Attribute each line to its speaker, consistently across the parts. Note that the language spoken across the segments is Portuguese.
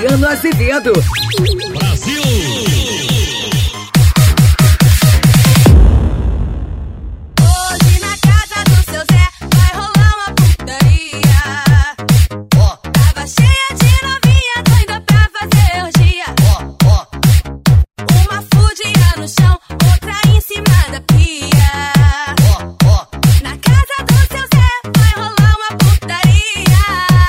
Speaker 1: Adriano Azevedo.
Speaker 2: Brasil!
Speaker 3: Hoje na casa do seu Zé vai rolar uma putaria. Tava cheia de novinha doida pra fazer orgia. Uma fudinha no chão, outra em cima da pia. Na casa do seu Zé vai rolar uma putaria.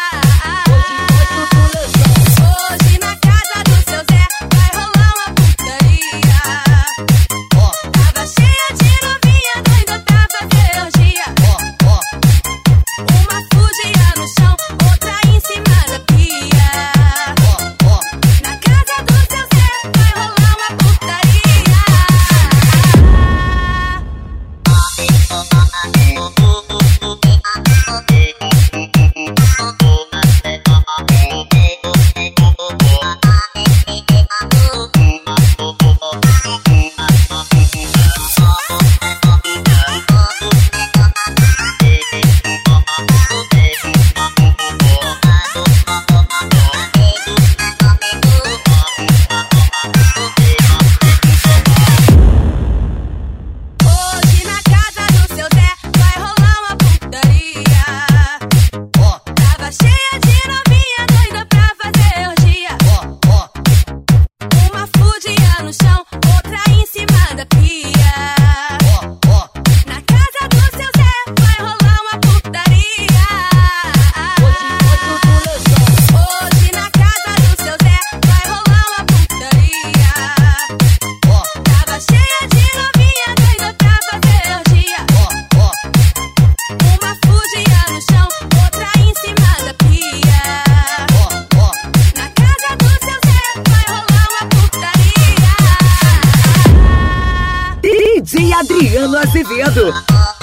Speaker 3: Hoje na casa do seu Zé vai rolar uma putaria. Tava cheia de novinha doida pra fazer orgia. Uma fudinha no chão, outra em cima da pia. Na casa do seu Zé vai rolar uma putaria. Hoje na casa do seu Zé vai rolar uma putaria. Tava cheia de novinha doida pra fazer orgia. Uma fudinha no chão, outra em cima da pia. Na casa do seu Zé vai rolar uma putaria. Hoje na casa do seu Zé vai rolar uma putaria. Tava cheia de novinha doida pra fazer orgia. Uma fudinha no chão, outra em cima da pia. Na casa do seu Zé vai rolar uma putaria.
Speaker 1: DJ Adriano Azevedo.